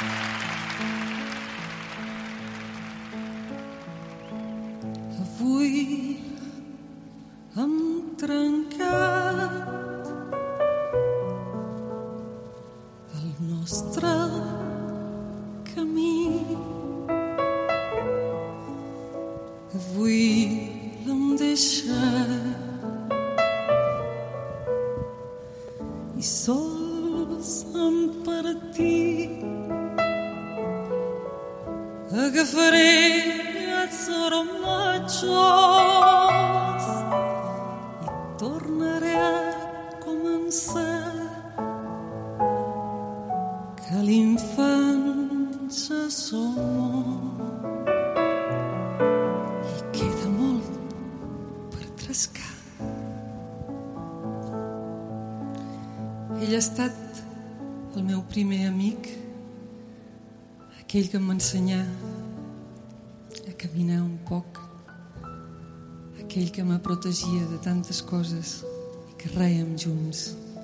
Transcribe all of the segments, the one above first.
Avui hem trencat el nostre camí. Avui l'hem deixat i sols hem partit. Agafaré els ormatxos i tornaré a començar, que l'infància som i queda molt per trascar. Ell ha estat el meu primer amic, aquell que em va ensenyar a caminar un poc, aquell que me protegia de tantes coses i que rèiem junts,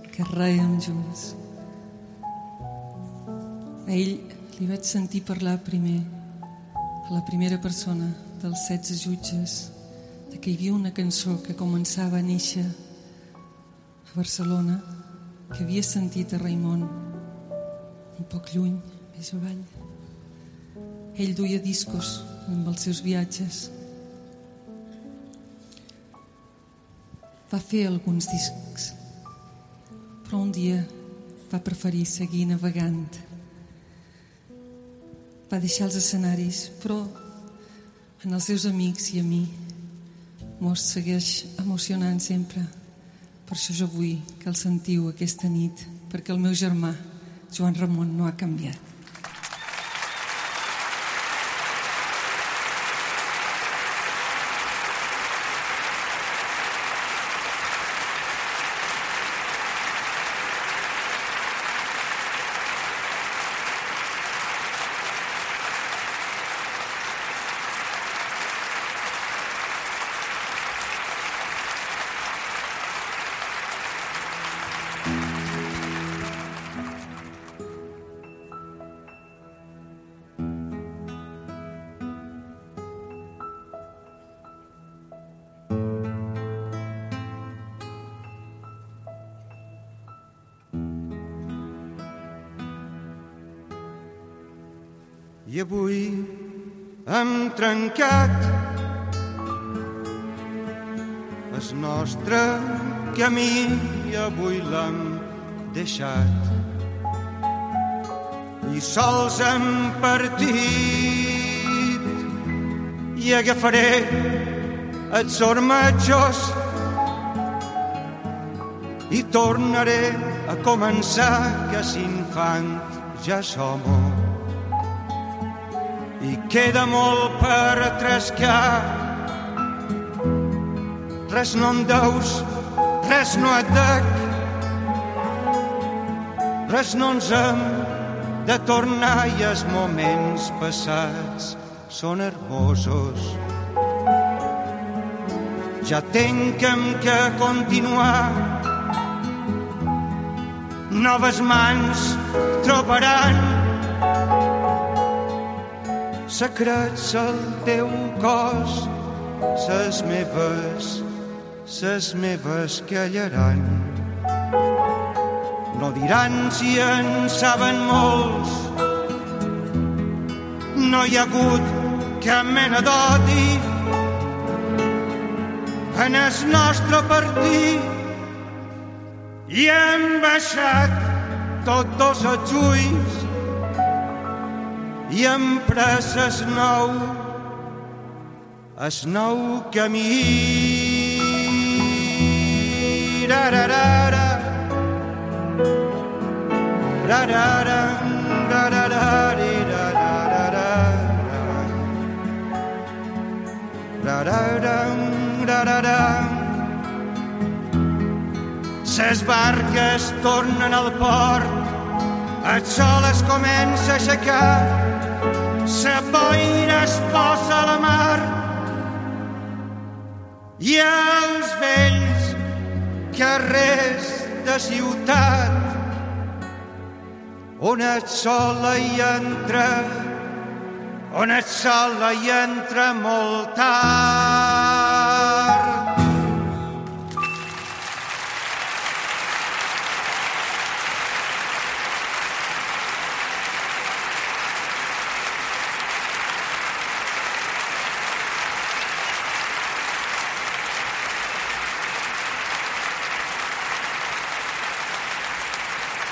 A ell li vaig sentir parlar primer, a la primera persona dels 16 jutges, de que hi havia una cançó que començava a néixer a Barcelona, que havia sentit a Raimon, un poc lluny, més avall. Ell duia discos amb els seus viatges. Va fer alguns discs, però un dia va preferir seguir navegant. Va deixar els escenaris, però en els seus amics i a mi mos segueix emocionant sempre. Per això jo vull que el sentiu aquesta nit, perquè el meu germà, Joan Ramon, no ha canviat. I avui hem trencat el nostre camí i avui l'hem deixat i sols hem partit i agafaré els ormatxos i tornaré a començar, que s'infant ja som. I queda molt per trascar. Res no em deus, res no et dec, res no ens hem de tornar i els moments passats són hermosos. Ja tenc que continuar, noves mans trobaran secrets al teu cos, ses meves callaran. No diran si en saben molts, no hi ha hagut cap mena d'odi en el nostre partit i hem baixat tots dos els ulls i hem pres el nou camí. Ra-ra-ra-ra, ra-ra-ra, ra-ra-ra-ra-ra-ra-ra, ra-ra-ra, ra-ra-ra. Ses barques tornen al port, el sol es comença a aixecar, la boira es posa a la mar i els vells carrers de ciutat on el sol hi entra, on el sol hi entra molt tard.